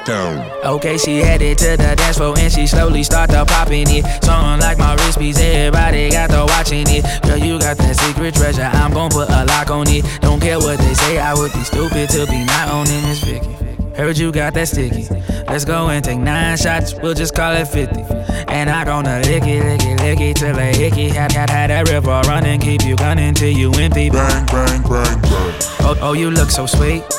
down. Okay, she headed to the dance floor and she slowly started popping it. Something like my wrist piece, everybody got to watching it. Girl, you got that secret treasure, I'm gon' put a lock on it. Don't care what they say, I would be stupid to be not owning Miss Vicky. Heard you got that sticky. Let's go and take 9 shots, we'll just call it 50. And I gonna lick it till a hickey. Had that river running, keep you gunning till you empty. Bang, bang, bang, bang. Oh, you look so sweet.